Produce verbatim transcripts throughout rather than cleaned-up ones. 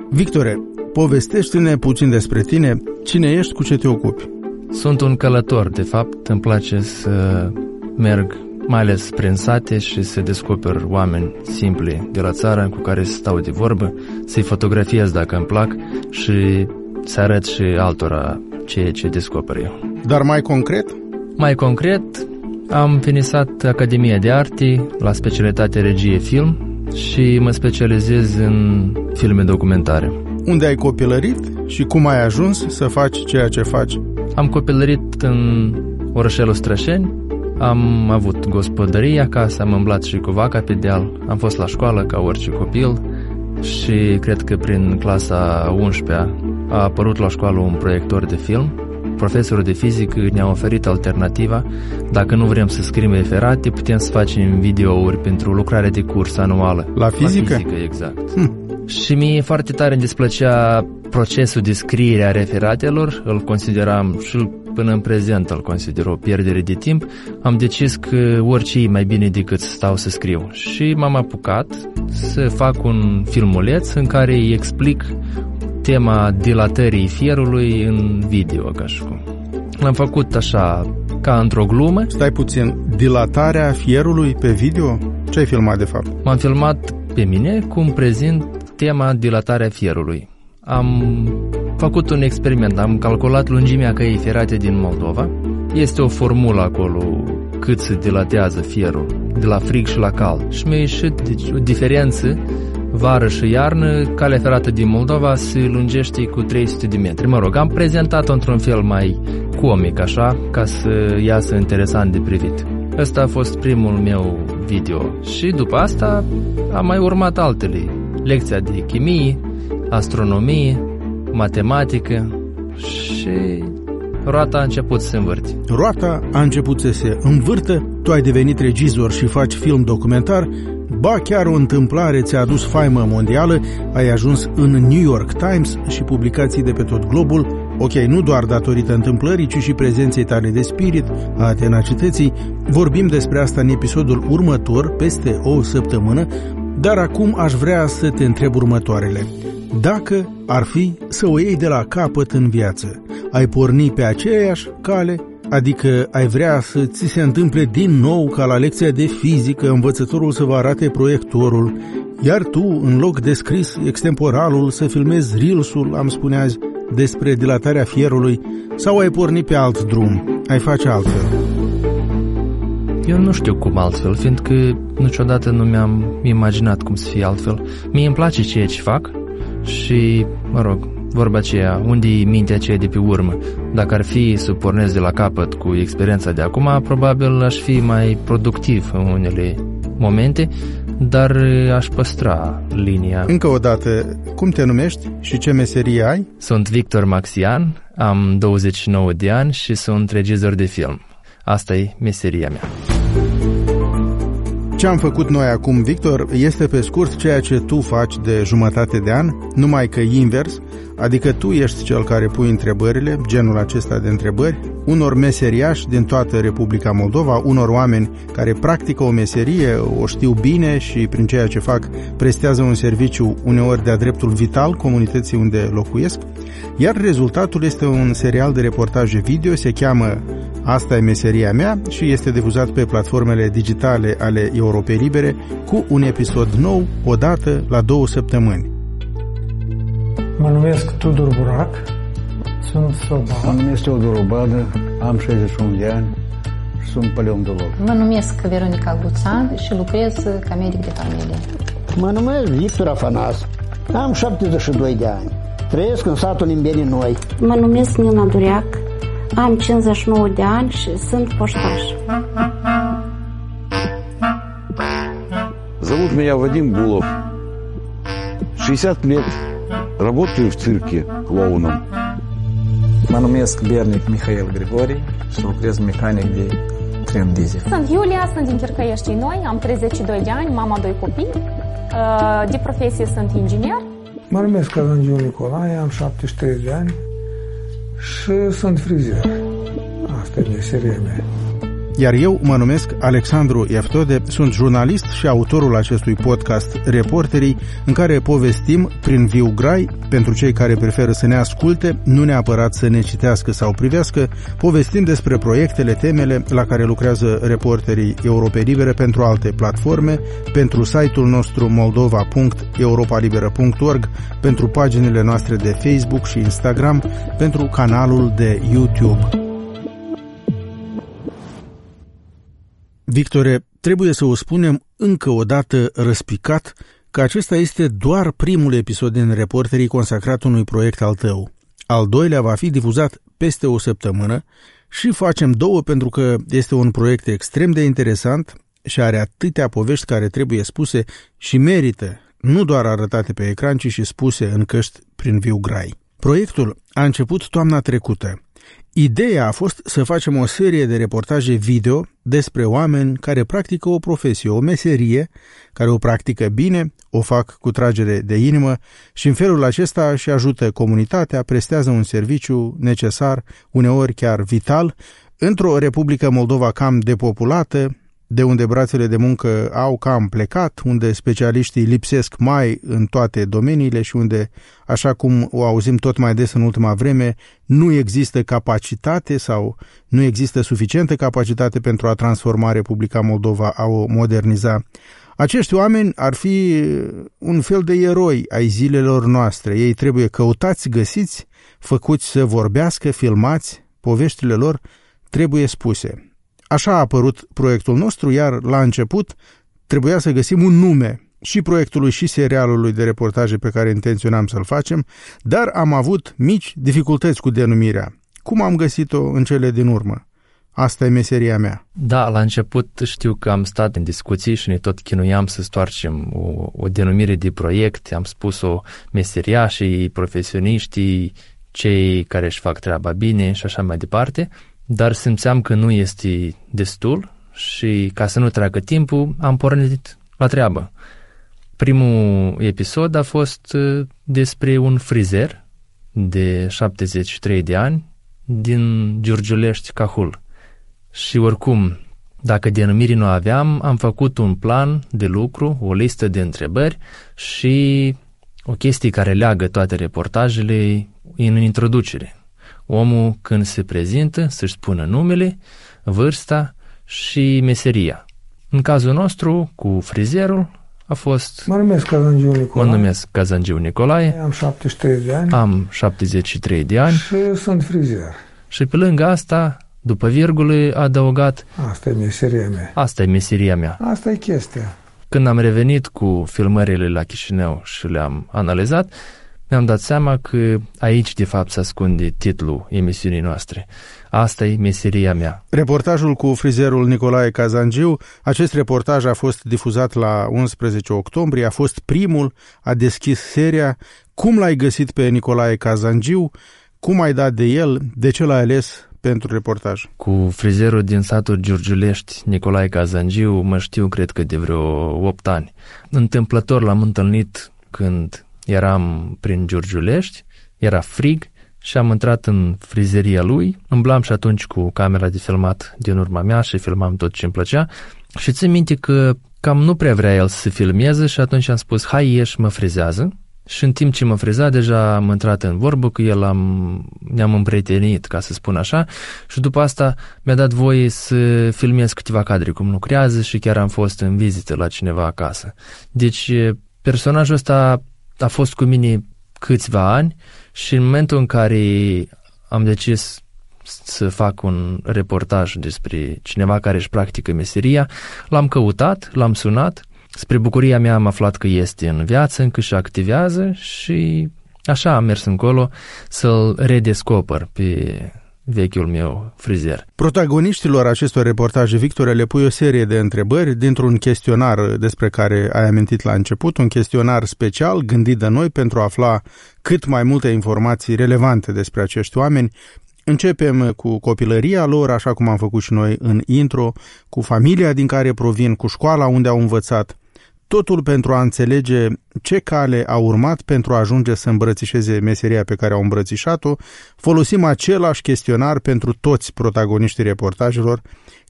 Victore, povestește-ne puțin despre tine, cine ești, cu ce te ocupi. Sunt un călător, de fapt, îmi place să merg mai ales prin sate și să descoper oameni simpli de la țară cu care să stau de vorbă, să-i fotografiez dacă îmi plac și să arăt și altora ceea ce descoper eu. Dar mai concret? Mai concret, am finisat Academia de Arte la specialitate regie film și mă specializez în filme documentare. Unde ai copilărit și cum ai ajuns să faci ceea ce faci? Am copilărit în orășelul Strășeni, am avut gospodărie acasă, am îmblat și cu vaca pe deal, am fost la școală ca orice copil și cred că prin clasa a unsprezecea a apărut la școală un proiector de film. Profesorul de fizică ne-a oferit alternativa: dacă nu vrem să scriem referate, putem să facem videouri pentru lucrare de curs anuală. La fizică? La fizică, exact. Hm. Și mie foarte tare îmi displăcea procesul de scriere a referatelor, îl consideram și până în prezent îl consider o pierdere de timp. Am decis că orice e mai bine decât să stau să scriu și m-am apucat să fac un filmuleț în care îi explic tema dilatării fierului în video, ca și cum. L-am făcut așa, ca într-o glumă. Stai puțin, dilatarea fierului pe video? Ce ai filmat de fapt? M-am filmat pe mine cum prezint tema dilatarea fierului. Am făcut un experiment, am calculat lungimea căii ferate din Moldova. Este o formulă acolo cât se dilatează fierul, de la frig și la cald. Și mi-a ieșit deci, o diferență. Vară și iarnă, calea ferată din Moldova se lungește cu trei sute de metri. Mă rog, am prezentat-o într-un fel mai comic, așa, ca să iasă interesant de privit. Ăsta a fost primul meu video și după asta am mai urmat altele. Lecția de chimie, astronomie, matematică și roata a început să se învârte. Roata a început să se învârtă, tu ai devenit regizor și faci film documentar, ba chiar o întâmplare ți-a adus faimă mondială, ai ajuns în New York Times și publicații de pe tot globul, ok, nu doar datorită întâmplării, ci și prezenței tale de spirit, a tenacității. Vorbim despre asta în episodul următor, peste o săptămână, dar acum aș vrea să te întreb următoarele. Dacă ar fi să o iei de la capăt în viață, ai porni pe aceeași cale? Adică ai vrea să ți se întâmple din nou ca la lecția de fizică învățătorul să vă arate proiectorul, iar tu, în loc de scris extemporalul, să filmezi reels-ul, am spune azi, despre dilatarea fierului, sau ai porni pe alt drum, ai face altfel? Eu nu știu cum altfel, fiindcă niciodată nu mi-am imaginat cum să fie altfel. Mie îmi place ceea ce fac și, mă rog, vorba aceea, unde-i mintea aceea de pe urmă? Dacă ar fi să pornesc de la capăt cu experiența de acum, probabil aș fi mai productiv în unele momente, dar aș păstra linia. Încă o dată, cum te numești și ce meserie ai? Sunt Victor Maxian, am douăzeci și nouă de ani și sunt regizor de film. Asta e meseria mea. Ce am făcut noi acum, Victor, este pe scurt ceea ce tu faci de jumătate de an, numai că invers, adică tu ești cel care pui întrebările, genul acesta de întrebări, unor meseriași din toată Republica Moldova, unor oameni care practică o meserie, o știu bine și prin ceea ce fac prestează un serviciu uneori de-a dreptul vital comunității unde locuiesc, iar rezultatul este un serial de reportaje video, se cheamă Asta e meseria mea și este difuzat pe platformele digitale ale Europei Libere cu un episod nou odată la două săptămâni. Mă numesc Tudor Burac, sunt sobat. Mă numesc Teodor Obadă, am șaizeci și unu de ani și sunt paleontolog. Mă numesc Veronica Guțan și lucrez ca medic de familie. Mă numesc Victor Afanas, am șaptezeci și doi de ani, trăiesc în satul Nimbeni Noi. Mă numesc Nina Dureac, am cincizeci și nouă de ani și sunt пошташ. Зовут меня Вадим Булов. шестьдесят лет. Работаю в цирке клоуном. Mă numesc Bernic Mihail Grigori și lucrez mecanic de tren diesel. Sunt Iulia, sunt din Chircăieștii Noi, am treizeci și doi de ani, mama doi copii. De profesie sunt inginer. Mă numesc Călăngiu Nicolae, am șaptezeci și trei de ani și sunt frizer. Asta e meseria mea. iar eu mă numesc Alexandru Eftode, sunt jurnalist și autorul acestui podcast Reporterii, în care povestim prin viu grai, pentru cei care preferă să ne asculte, nu neapărat să ne citească sau privească, povestim despre proiectele, temele la care lucrează Reporterii Europei Libere pentru alte platforme, pentru site-ul nostru moldova punct europa liberă punct org, pentru paginile noastre de Facebook și Instagram, pentru canalul de YouTube. Victore, trebuie să o spunem încă o dată răspicat că acesta este doar primul episod din Reporterii consacrat unui proiect al tău. Al doilea va fi difuzat peste o săptămână și facem două pentru că este un proiect extrem de interesant și are atâtea povești care trebuie spuse și merită nu doar arătate pe ecran, ci și spuse în căști prin viu grai. Proiectul a început toamna trecută. Ideea a fost să facem o serie de reportaje video despre oameni care practică o profesie, o meserie, care o practică bine, o fac cu tragere de inimă și în felul acesta își ajută comunitatea, prestează un serviciu necesar, uneori chiar vital, într-o Republică Moldova cam depopulată, de unde brațele de muncă au cam plecat, unde specialiștii lipsesc mai în toate domeniile și unde, așa cum o auzim tot mai des în ultima vreme, nu există capacitate sau nu există suficientă capacitate pentru a transforma Republica Moldova, a o moderniza. Acești oameni ar fi un fel de eroi ai zilelor noastre. Ei trebuie căutați, găsiți, făcuți să vorbească, filmați, poveștile lor trebuie spuse. Așa a apărut proiectul nostru, iar la început trebuia să găsim un nume și proiectului și serialului de reportaje pe care intenționam să-l facem, dar am avut mici dificultăți cu denumirea. Cum am găsit-o în cele din urmă? Asta e meseria mea. Da, la început știu că am stat în discuții și ne tot chinuiam să stoarcem o, o denumire de proiect. Am spus-o meseriașii, profesioniștii, cei care își fac treaba bine și așa mai departe. Dar simțeam că nu este destul și ca să nu treacă timpul, am pornit la treabă. Primul episod a fost despre un frizer de șaptezeci și trei de ani din Giurgiulești, Cahul. Și oricum, dacă denumiri nu aveam, am făcut un plan de lucru, o listă de întrebări și o chestie care leagă toate reportajele în introducere. Omul, când se prezintă, să-și spună numele, vârsta și meseria. În cazul nostru, cu frizerul, a fost... Mă numesc Cazangiu Nicolae. Mă numesc Cazangiu Nicolae. Am șaptezeci și trei de ani. Am șaptezeci și trei de ani. Și sunt frizer. Și pe lângă asta, după virgulă, a adăugat... Asta e meseria mea. Asta e meseria mea. Asta e chestia. Când am revenit cu filmările la Chișinău și le-am analizat, mi-am dat seama că aici, de fapt, se ascunde titlul emisiunii noastre. Asta e meseria mea. Reportajul cu frizerul Nicolae Cazangiu, acest reportaj a fost difuzat la unsprezece octombrie, a fost primul, a deschis seria. Cum l-ai găsit pe Nicolae Cazangiu? Cum ai dat de el? De ce l-ai ales pentru reportaj? Cu frizerul din satul Giurgiulești, Nicolae Cazangiu, mă știu, cred că de vreo opt ani. Întâmplător l-am întâlnit când eram prin Giurgiulești, era frig și am intrat în frizeria lui, îmblam și atunci cu camera de filmat din urma mea și filmam tot ce îmi plăcea și țin minte că cam nu prea vrea el să se filmeze și atunci am spus, hai ieși, mă frizează. Și în timp ce mă friza, deja am intrat în vorbă cu el, am, ne-am împrietenit, ca să spun așa, și după asta mi-a dat voie să filmez câteva cadre cum lucrează și chiar am fost în vizită la cineva acasă. Deci personajul ăsta a fost cu mine câțiva ani și în momentul în care am decis să fac un reportaj despre cineva care își practică meseria, l-am căutat, l-am sunat. Spre bucuria mea am aflat că este în viață, încă și activează și așa am mers încolo să-l redescoper pe vechiul meu frizer. Protagoniștilor acestor reportaje, Victor, le pui o serie de întrebări dintr-un chestionar despre care ai amintit la început, un chestionar special gândit de noi pentru a afla cât mai multe informații relevante despre acești oameni. Începem cu copilăria lor, așa cum am făcut și noi în intro, cu familia din care provin, cu școala unde au învățat, totul pentru a înțelege ce cale a urmat pentru a ajunge să îmbrățișeze meseria pe care au îmbrățișat-o. Folosim același chestionar pentru toți protagoniștii reportajelor,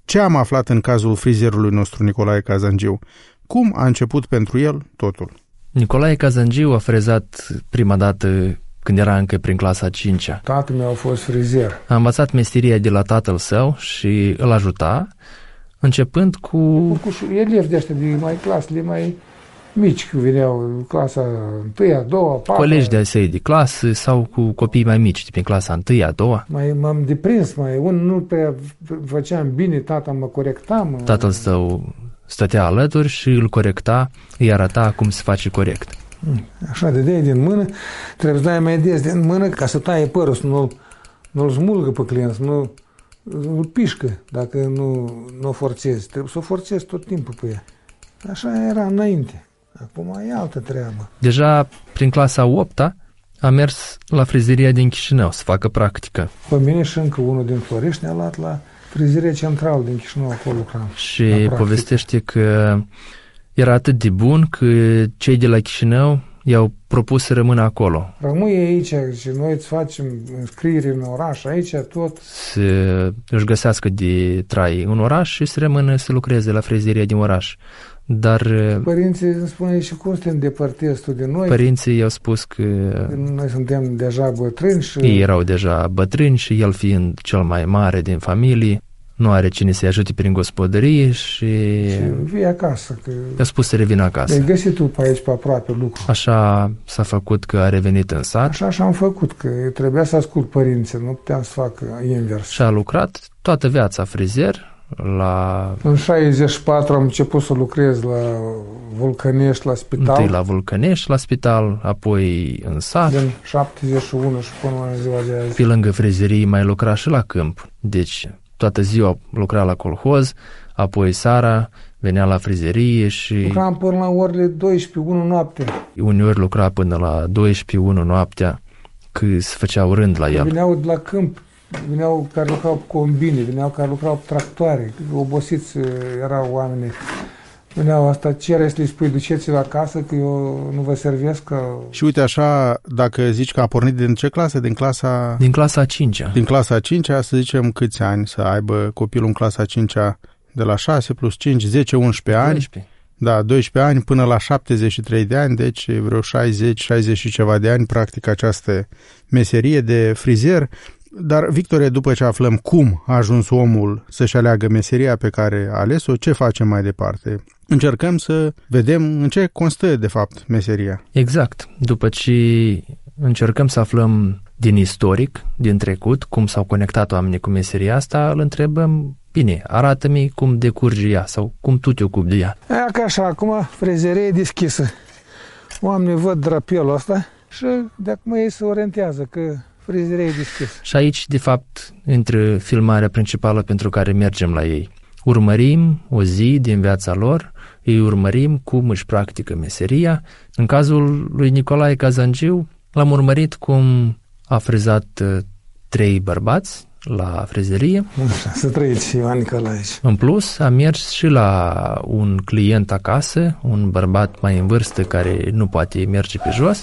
Ce am aflat în cazul frizerului nostru Nicolae Cazangiu? Cum a început pentru el totul? Nicolae Cazangiu a frezat prima dată când era încă prin clasa a cincea. Tatăl meu a fost frizer. A învățat meseria de la tatăl său și îl ajuta, începând cu... Cu elevi de ăștia de mai clasele mai mici, că veneau clasa întâia, a doua, a patra. Colegi de-ai săi de clasă sau cu copii mai mici, din clasa întâia, a doua. Mai m-am deprins, mai un nu prea făceam bine, tata mă corecta. Mă... Tatăl său stătea alături și îl corecta, îi arăta cum se face corect. Așa, de dai din mână, trebuie să dai mai des din mână ca să taie părul, să nu-l, nu-l smulgă pe client, să nu îl pișcă dacă nu, nu o forțezi. Trebuie să o forțezi tot timpul pe ea. Așa era înainte. Acum e altă treabă. Deja prin clasa a opta a mers la frizeria din Chișinău să facă practică. Pe mine și încă unul din Florești ne-a luat la frizeria centrală din Chișinău, acolo lucram. Și povestește că era atât de bun că cei de la Chișinău i-au propus să rămână acolo. Rămâi aici și noi îți facem înscriere în oraș, aici tot. Să își găsească de trai în oraș și să rămână să lucreze la frizeria din oraș. Dar părinții îmi spune și cum să te îndepărtezi tu de noi. Părinții i-au spus că noi suntem deja bătrâni și... Ei erau deja bătrâni și el fiind cel mai mare din familie, nu are cine să-i ajute prin gospodărie și... Și vii acasă. Că... I-a spus să revină acasă. Ai găsit tu pe aici, pe aproape lucru. Așa s-a făcut că a revenit în sat. Așa și-am făcut, că trebuia să ascult părinții, nu puteam să fac invers. Și a lucrat toată viața frizer. La... În șaizeci și patru am început să lucrez la Vulcănești, la spital. Întâi la Vulcănești, la spital, apoi în sat. Din șaptezeci și unu și până la ziua de azi. Pe lângă frizerii mai lucra și la câmp. Deci toată ziua lucra la colhoz, apoi seara venea la frizerie și... Lucram până la orele douăsprezece, unu noaptea. Uneori lucra până la douăsprezece, unu noaptea, că se făceau rând la el. Veneau de la câmp. Veneau care lucrau cu combine, veneau care lucrau cu tractoare, obosiți erau oamenii. Veneau asta, ce are să le spui, duceți-l acasă, că eu nu vă servesc. Că... Și uite așa, dacă zici că a pornit din ce clasă? Din clasa... Din clasa a cincea. Din clasa a cincea, să zicem câți ani să aibă copilul în clasa a cincea, de la șase plus cinci, zece, unsprezece ani. doisprezece. Da, doisprezece ani până la șaptezeci și trei de ani, deci vreo șaizeci, șaizeci și ceva de ani practic această meserie de frizer. Dar, Victorie, după ce aflăm cum a ajuns omul să-și aleagă meseria pe care a ales-o, ce facem mai departe? Încercăm să vedem în ce constă, de fapt, meseria. Exact. După ce încercăm să aflăm din istoric, din trecut, cum s-au conectat oamenii cu meseria asta, îl întrebăm, bine, arată-mi cum decurge ea sau cum tu te ocupi de ea. Aia ca așa, acum frizeria e deschisă. Oamenii văd drapelul ăsta și de acum ei se orientează că frizeria e deschisă. Și aici, de fapt, intră filmarea principală pentru care mergem la ei. Urmărim o zi din viața lor, îi urmărim cum își practică meseria. În cazul lui Nicolae Cazangiu, l-am urmărit cum a frezat uh, trei bărbați la frizerie. Să trăiți, Ioan Nicolae. În plus, a mers și la un client acasă, un bărbat mai în vârstă care nu poate merge pe jos.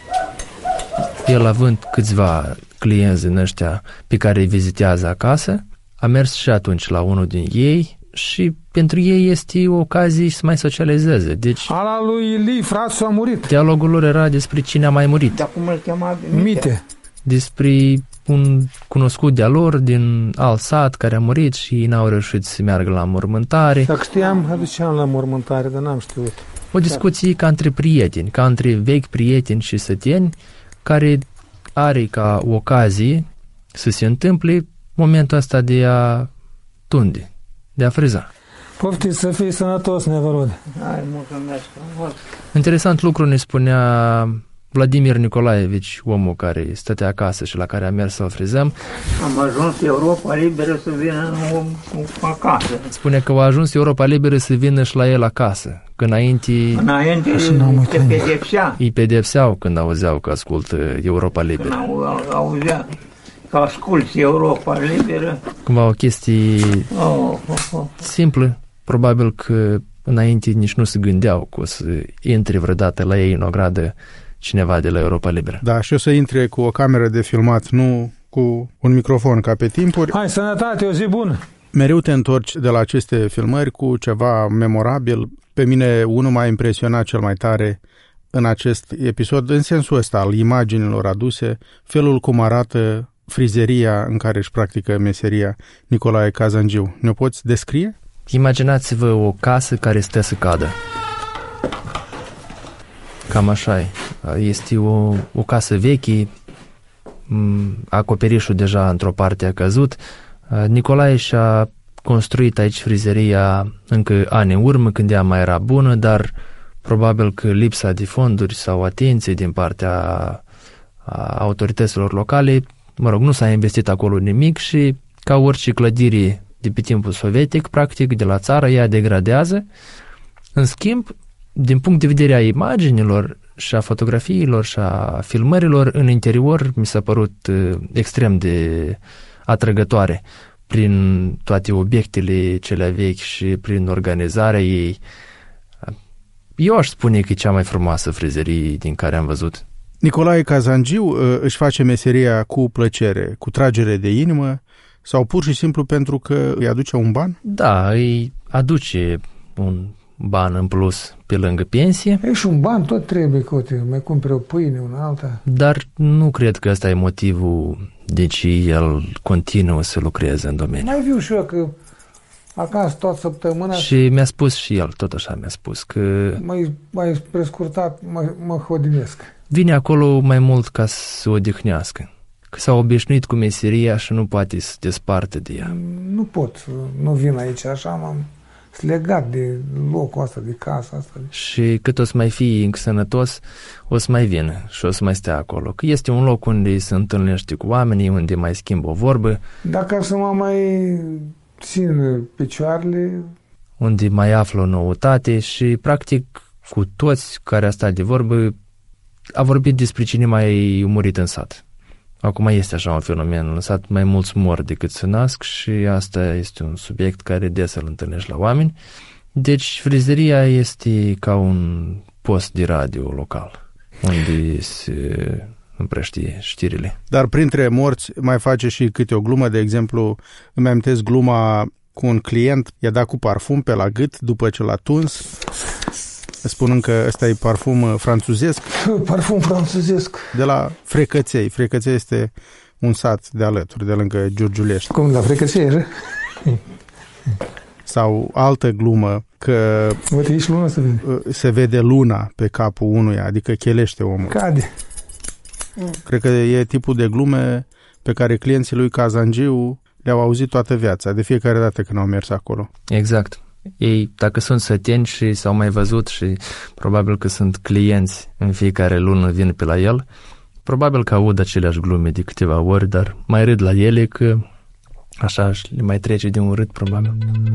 El având câțiva clienți din ăștia pe care îi vizitează acasă, a mers și atunci la unul din ei și pentru ei este o ocazie să mai socializeze. Deci, ala lui Ili, frațul a murit. Dialogul lor era despre cine a mai murit. Dar cum îl chema? Mite. Mite. Despre un cunoscut de-a lor din alt sat care a murit și ei n-au reușit să meargă la mormântare. Dacă știam, aduceam la mormântare, dar n-am știut. O discuție ca între prieteni, ca între vechi prieteni și săteni, care are ca ocazie să se întâmple momentul ăsta de a tunde, de a freza. Poftiți să fii sănătos, nevorod. Hai, mulțumesc. Interesant lucru ne spunea Vladimir Nicolaevici, omul care stătea acasă și la care am mers să-l frezăm. Am ajuns Europa Liberă să vină acasă. Spune că a ajuns Europa Liberă să vină și la el acasă. Că înainte... Înainte te pedepsea. Îi pedepseau când auzeau că ascultă Europa Liberă. Când au, auzea că asculti Europa Liberă. Cumva o chestie oh, oh, oh. simplă. Probabil că înainte nici nu se gândeau că o să intre vreodată la ei în o gradă cineva de la Europa Liberă. Da, și o să intre cu o cameră de filmat, nu cu un microfon ca pe timpuri. Hai, sănătate, o zi bună! Mereu te întorci de la aceste filmări cu ceva memorabil. Pe mine unul m-a impresionat cel mai tare în acest episod, în sensul ăsta al imaginilor aduse, felul cum arată frizeria în care își practică meseria Nicolae Kazangiu. Ne poți descrie? Imaginați-vă o casă care stă să cadă. Cam așa e. Este o, o casă veche, acoperișul deja într-o parte a căzut. Nicolae și-a construit aici frizeria încă ani în urmă, când ea mai era bună, dar probabil că lipsa de fonduri sau atenție din partea autorităților locale, mă rog, nu s-a investit acolo nimic și, ca orice clădire de pe timpul sovietic, practic, de la țară, ea degradează. În schimb, din punct de vedere a imaginilor și a fotografiilor și a filmărilor, în interior mi s-a părut extrem de atrăgătoare prin toate obiectele cele vechi și prin organizarea ei. Eu aș spune că e cea mai frumoasă frizerie din care am văzut. Nicolae Kazangiu își face meseria cu plăcere, cu tragere de inimă sau pur și simplu pentru că îi aduce un ban? Da, îi aduce un ban în plus pe lângă pensie. E și un ban tot trebuie, cote, mai cumpere o pâine, una alta. Dar nu cred că ăsta e motivul de ce el continuă să lucreze în domeniu. Mai viu și eu că acasă toată săptămâna... Și mi-a spus și el, tot așa mi-a spus, că... Mai, mai prescurtat, mă, mă hodinesc. Vine acolo mai mult ca să se odihnească. Că s-a obișnuit cu meseria și nu poate să desparte de ea. Nu pot, nu vin aici așa, m-am legat de locul ăsta, de casa asta. Și cât o să mai fii încă sănătos, o să mai vină și o să mai stea acolo. Că este un loc unde se întâlnește cu oamenii, unde mai schimbă o vorbă. Dacă să mă mai țin picioarele... Unde mai află o noutate și, practic, cu toți care a stat de vorbă, a vorbit despre cine mai murit în sat. Acum este așa un fenomen, în sat mai mulți mor decât se nasc și asta este un subiect care des îl întâlnești la oameni. Deci frizeria este ca un post de radio local, unde se împrăștie știrile. Dar printre morți mai face și câte o glumă, de exemplu, îmi amintesc gluma cu un client, i-a dat cu parfum pe la gât după ce l-a tuns, spunând că ăsta e parfum franțuzesc. Parfum franțuzesc. De la Frecăței. Frecăței este un sat de alături, de lângă Giurgiulești. Cum, la Frecăței? Sau altă glumă, că uite, ești luna să vede. Se vede luna pe capul unuia, adică chelește omul. Cade. Cred că e tipul de glume pe care clienții lui Kazangiu le-au auzit toată viața, de fiecare dată când au mers acolo. Exact. Ei, dacă sunt săteni și s-au mai văzut și probabil că sunt clienți în fiecare lună vin pe la el, probabil că aud aceleași glume de câteva ori, dar mai râd la ele că așa le mai trece de un râd, probabil.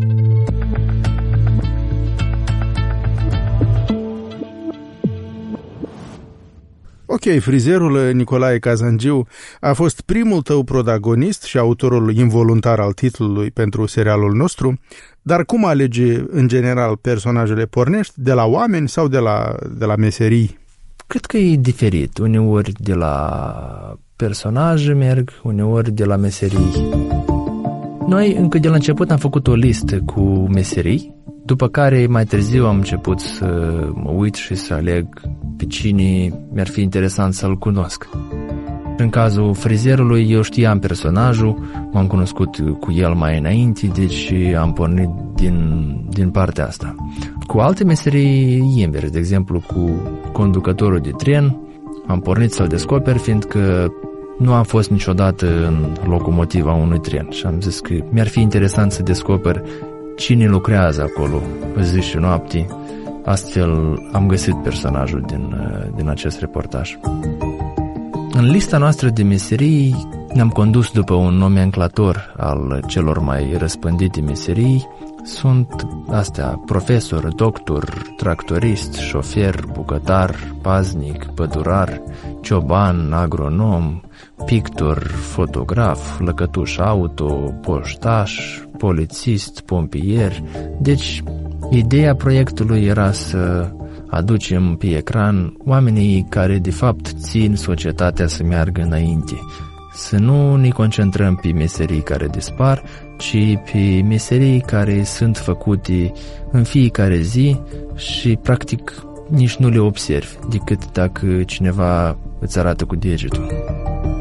Ok, frizerul Nicolae Kazangiu a fost primul tău protagonist și autorul involuntar al titlului pentru serialul nostru, dar cum alegi în general personajele? Pornești de la oameni sau de la, de la meserii? Cred că e diferit. Uneori de la personaje merg, uneori de la meserii. Noi încă de la început am făcut o listă cu meserii, după care mai târziu am început să mă uit și să aleg pe cine mi-ar fi interesant să-l cunosc. În cazul frizerului, eu știam personajul, m-am cunoscut cu el mai înainte, deci am pornit din, din partea asta. Cu alte meserii, invers, de exemplu cu conducătorul de tren, am pornit să-l descoper, fiindcă nu am fost niciodată în locomotiva unui tren și am zis că mi-ar fi interesant să descoper cine lucrează acolo zi și noapte. Astfel am găsit personajul din, din acest reportaj. În lista noastră de meserii ne-am condus după un nomenclator al celor mai răspândite meserii. Sunt astea: profesor, doctor, tractorist, șofer, bucătar, paznic, pădurar, cioban, agronom, pictor, fotograf, lăcătuș auto, poștaș, polițist, pompier. Deci, ideea proiectului era să aducem pe ecran oamenii care de fapt țin societatea să meargă înainte, să nu ne concentrăm pe meserii care dispar, ci pe meserii care sunt făcute în fiecare zi și practic nici nu le observi decât dacă cineva îți arată cu degetul.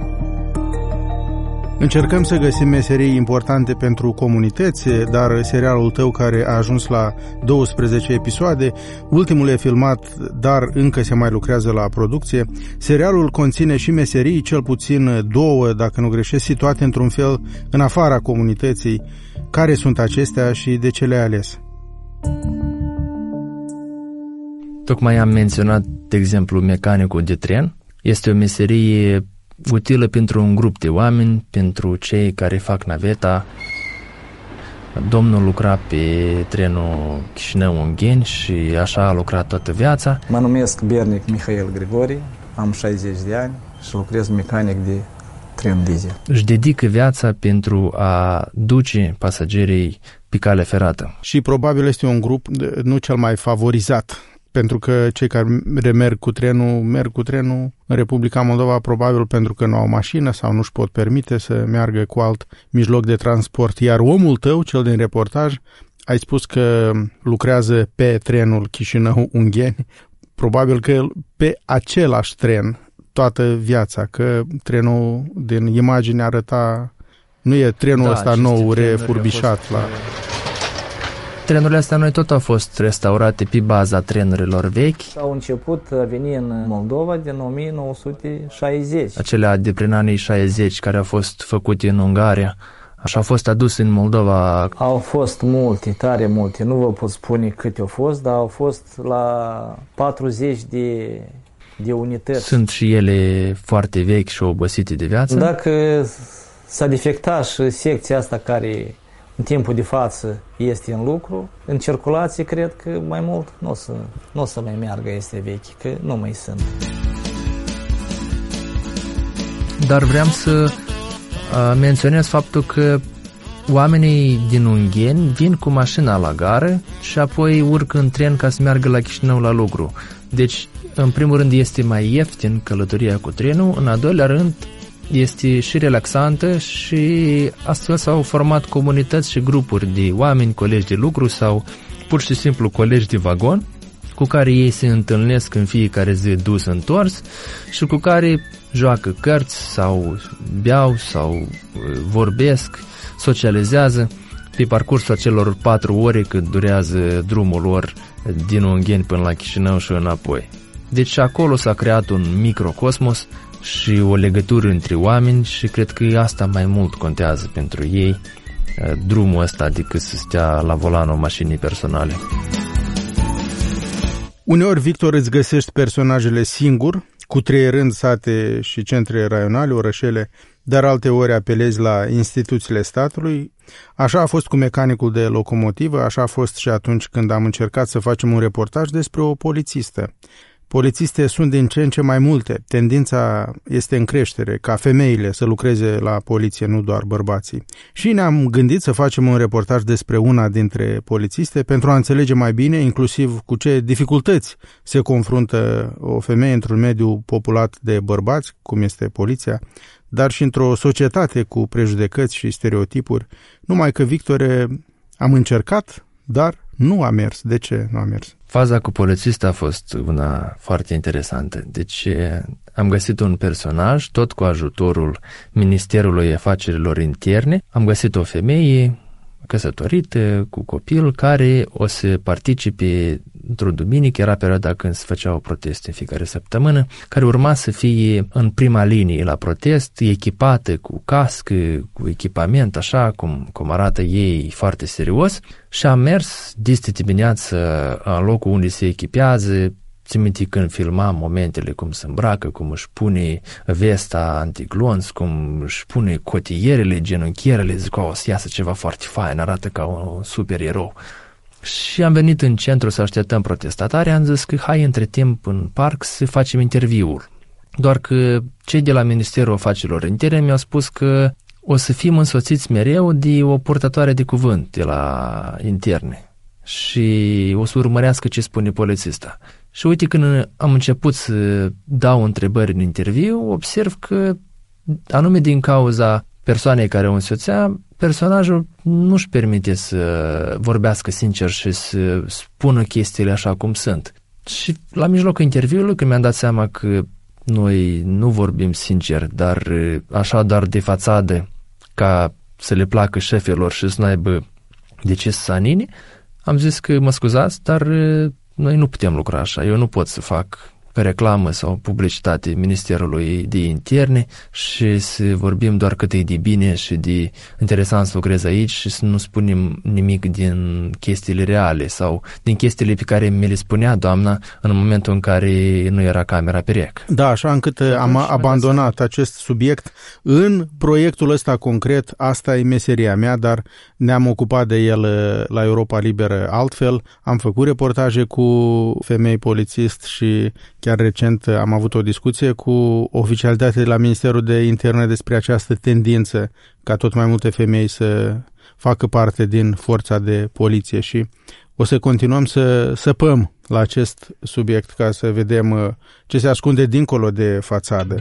Încercăm să găsim meserii importante pentru comunități, dar serialul tău, care a ajuns la douăsprezece episoade, ultimul e filmat, dar încă se mai lucrează la producție. Serialul conține și meserii, cel puțin două, dacă nu greșesc, situate într-un fel în afara comunității. Care sunt acestea și de ce le-ai ales? Tocmai am menționat, de exemplu, mecanicul de tren. Este o meserie utilă pentru un grup de oameni, pentru cei care fac naveta. Domnul lucra pe trenul Chișinău-Ungheni și așa a lucrat toată viața. Mă numesc Bernic Mihail Grigori, am șaizeci de ani și lucrez mecanic de tren diesel. Își dedică viața pentru a duce pasagerii pe cale ferată. Și probabil este un grup nu cel mai favorizat, pentru că cei care merg cu trenul, merg cu trenul în Republica Moldova probabil pentru că nu au mașină sau nu-și pot permite să meargă cu alt mijloc de transport. Iar omul tău, cel din reportaj, ai spus că lucrează pe trenul Chișinău-Ungheni, probabil că pe același tren toată viața, că trenul din imagine arăta, nu e trenul da, ăsta nou, refurbișat la... Trenurile astea noi tot au fost restaurate pe baza trenurilor vechi. Au început a veni în Moldova din o mie nouă sute șaizeci. Acelea de prin anii șaizeci care au fost făcute în Ungaria. Așa au fost aduse în Moldova. Au fost multe, tare multe. Nu vă pot spune câte au fost, dar au fost la patruzeci de, de unități. Sunt și ele foarte vechi și obosite de viață. Dacă s-a defectat și secția asta care în timpul de față este în lucru, în circulație cred că mai mult nu o să, nu o să mai meargă, este vechi, că nu mai sunt. Dar vreau să menționez faptul că oamenii din Ungheni vin cu mașina la gară și apoi urcă în tren ca să meargă la Chișinău la lucru. Deci, în primul rând, este mai ieftin călătoria cu trenul, în al doilea rând, este și relaxantă și astfel s-au format comunități și grupuri de oameni, colegi de lucru sau pur și simplu colegi de vagon cu care ei se întâlnesc în fiecare zi dus întors și cu care joacă cărți sau beau sau vorbesc, socializează pe parcursul acelor patru ore cât durează drumul lor din Ungheni până la Chișinău și înapoi. Deci acolo s-a creat un microcosmos și o legătură între oameni și cred că asta mai mult contează pentru ei, drumul ăsta, decât să stea la volanul mașinii personale. Uneori, Victor, îți găsești personajele singur, cutreierând sate și centre raionale, orășele, dar alteori apelezi la instituțiile statului. Așa a fost cu mecanicul de locomotivă, așa a fost și atunci când am încercat să facem un reportaj despre o polițistă. Polițiste sunt din ce în ce mai multe, tendința este în creștere, ca femeile să lucreze la poliție, nu doar bărbații. Și ne-am gândit să facem un reportaj despre una dintre polițiste pentru a înțelege mai bine, inclusiv cu ce dificultăți se confruntă o femeie într-un mediu populat de bărbați, cum este poliția, dar și într-o societate cu prejudecăți și stereotipuri. Numai că, Victore, am încercat, dar nu a mers. De ce nu a mers? Faza cu polițista a fost una foarte interesantă. Deci am găsit un personaj, tot cu ajutorul Ministerului Afacerilor Interne. Am găsit o femeie căsătorită, cu copil, care o să participe într-o duminică, era perioada când se făceau proteste în fiecare săptămână, care urma să fie în prima linie la protest, echipată cu cască, cu echipament, așa cum, cum arată ei, foarte serios, și a mers dis dimineață în locul unde se echipează. Țin minte când filma momentele, cum se îmbracă, cum își pune vesta antiglonț, cum își pune cotierele, genunchierele, zic, o să iasă ceva foarte fain, arată ca un supererou. Și am venit în centru să așteptăm protestatarii, am zis că hai între timp în parc să facem interviul. Doar că cei de la Ministerul Afacerilor Interne mi-au spus că o să fim însoțiți mereu de o purtătoare de cuvânt de la interne și o să urmărească ce spune polițista. Și uite, când am început să dau întrebări în interviu, observ că anume din cauza persoanei care o însoțea, personajul nu-și permite să vorbească sincer și să spună chestiile așa cum sunt. Și la mijlocul interviului, când mi-am dat seama că noi nu vorbim sincer, dar așa doar de fațadă, ca să le placă șefilor și să nu aibă de ce să sanine, am zis că mă scuzați, dar noi nu putem lucra așa. Eu nu pot să fac reclamă sau publicitate Ministerului de Interne și să vorbim doar cât e de bine și de interesant să lucrez aici și să nu spunem nimic din chestiile reale sau din chestiile pe care mi le spunea doamna în momentul în care nu era camera pe rec. Da, așa încât am abandonat acest subiect în proiectul ăsta concret. Asta e meseria mea, dar ne-am ocupat de el la Europa Liberă altfel. Am făcut reportaje cu femei polițist și chiar recent am avut o discuție cu oficialitatea de la Ministerul de Interne despre această tendință ca tot mai multe femei să facă parte din forța de poliție și o să continuăm să săpăm la acest subiect ca să vedem ce se ascunde dincolo de fațadă.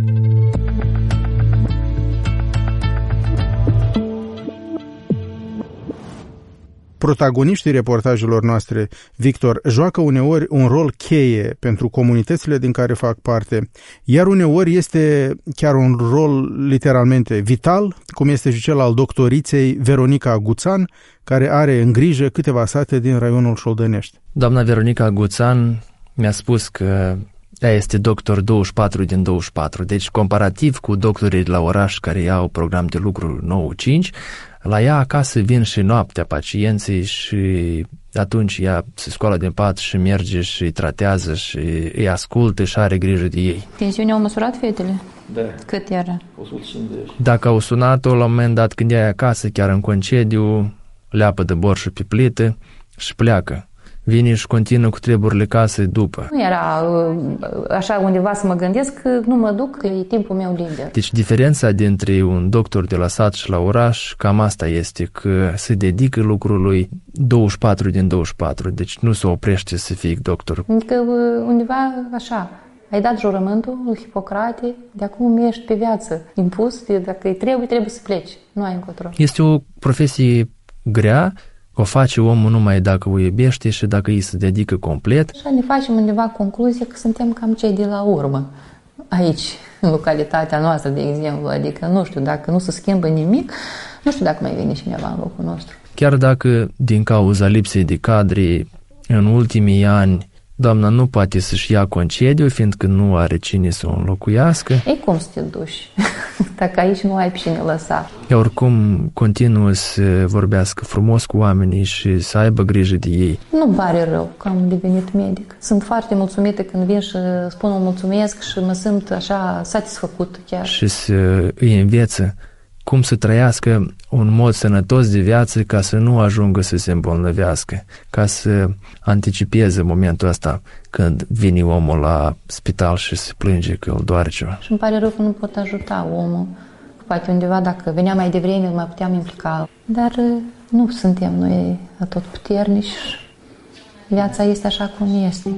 Protagoniștii reportajelor noastre, Victor, joacă uneori un rol cheie pentru comunitățile din care fac parte, iar uneori este chiar un rol literalmente vital, cum este și cel al doctoriței Veronica Guțan, care are în grijă câteva sate din raionul Șoldănești. Doamna Veronica Guțan mi-a spus că ea este doctor douăzeci și patru din douăzeci și patru, deci comparativ cu doctorii de la oraș care iau program de lucru nouă cinci, la ea acasă vin și noaptea pacienții și atunci ea se scoală din pat și merge și îi tratează și îi ascultă și are grijă de ei. Tensiunea au măsurat fetele? Da. Cât era? o sută cincizeci. Dacă au sunat-o la un moment dat când e acasă, chiar în concediu, leapă de borșă pe plită și pleacă. Vine și continuă cu treburile casei după. Nu era așa undeva să mă gândesc că nu mă duc, că e timpul meu liber. Deci diferența dintre un doctor de la sat și la oraș, cam asta este, că se dedică lucrului douăzeci și patru din douăzeci și patru, deci nu se oprește să fie doctor. Adică undeva așa, ai dat jurământul lui Hipocrate, de acum ești pe viață impus, dacă îi trebuie, trebuie să pleci, nu ai încotro. Este o profesie grea, o face omul numai dacă o iubește și dacă îi se dedică complet. Așa ne facem undeva concluzie că suntem cam cei de la urmă, aici, în localitatea noastră, de exemplu, adică nu știu, dacă nu se schimbă nimic, nu știu dacă mai vine cineva în locul nostru. Chiar dacă, din cauza lipsei de cadre, în ultimii ani, doamna nu poate să-și ia concediu, fiindcă nu are cine să o înlocuiască. Ei, cum să te duci, dacă aici nu ai pe cine lăsa? Ea oricum continuă să vorbească frumos cu oamenii și să aibă grijă de ei. Nu pare rău că am devenit medic. Sunt foarte mulțumită când vin și spun un mulțumesc și mă simt așa satisfăcut chiar. Și să îi înveță cum să trăiască un mod sănătos de viață ca să nu ajungă să se îmbolnăvească, ca să anticipeze momentul ăsta când vine omul la spital și se plânge că îl doare ceva. Și îmi pare rău că nu pot ajuta omul. Poate undeva, dacă venea mai devreme, mai puteam implica. Dar nu suntem noi atotputernici. Viața este așa cum este.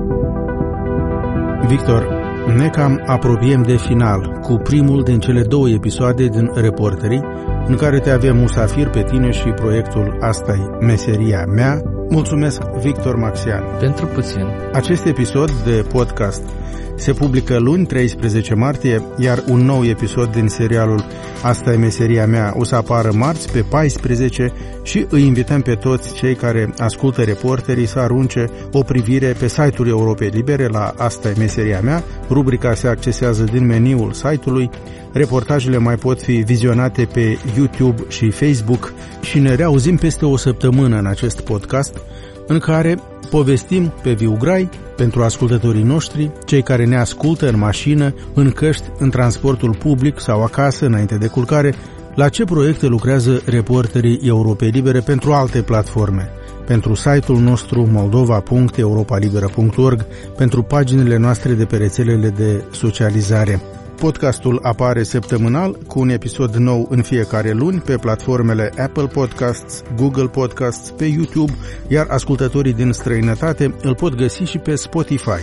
Victor, ne cam apropiem de final cu primul din cele două episoade din Reporterii, în care te avem musafir pe tine și proiectul Asta-i meseria mea. Mulțumesc, Victor Maxian. Pentru puțin. Acest episod de podcast se publică luni, treisprezece martie, iar un nou episod din serialul Asta e meseria mea o să apară marți, pe paisprezece, și îi invităm pe toți cei care ascultă Reporterii să arunce o privire pe site-ul Europei Libere la Asta e meseria mea. Rubrica se accesează din meniul site-ului. Reportajele mai pot fi vizionate pe YouTube și Facebook și ne reauzim peste o săptămână în acest podcast, în care povestim pe viu grai pentru ascultătorii noștri, cei care ne ascultă în mașină, în căști, în transportul public sau acasă înainte de culcare, la ce proiecte lucrează Reporterii Europei Libere pentru alte platforme, pentru site-ul nostru moldova punct europa liberă punct org, pentru paginile noastre de pe rețelele de socializare. Podcastul apare săptămânal cu un episod nou în fiecare luni pe platformele Apple Podcasts, Google Podcasts, pe YouTube, iar ascultătorii din străinătate îl pot găsi și pe Spotify.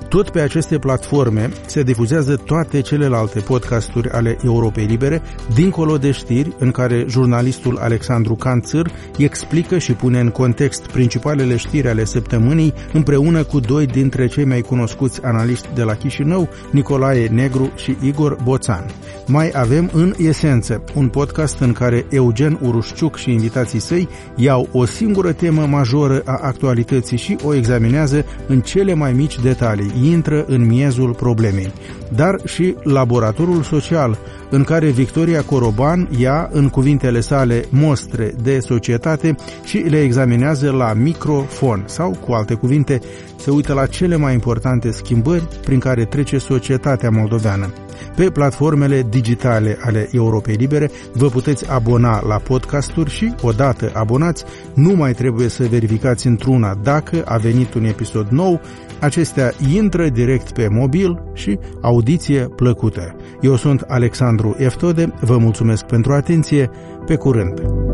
Tot pe aceste platforme se difuzează toate celelalte podcasturi ale Europei Libere, dincolo de știri, în care jurnalistul Alexandru Canțâr explică și pune în context principalele știri ale săptămânii, împreună cu doi dintre cei mai cunoscuți analiști de la Chișinău, Nicolae Negru și Igor Boțan. Mai avem În Esență, un podcast în care Eugen Urușciuc și invitații săi iau o singură temă majoră a actualității și o examinează în cele mai mici detalii, intră în miezul problemei. Dar și Laboratorul Social, în care Victoria Coroban ia, în cuvintele sale, mostre de societate și le examinează la microfon, sau, cu alte cuvinte, se uită la cele mai importante schimbări prin care trece societatea moldoveană. Pe platformele digitale ale Europei Libere vă puteți abona la podcasturi și, odată abonați, nu mai trebuie să verificați într-una dacă a venit un episod nou. Acestea intră direct pe mobil și audiție plăcută. Eu sunt Alexandru Eftode, vă mulțumesc pentru atenție, pe curând!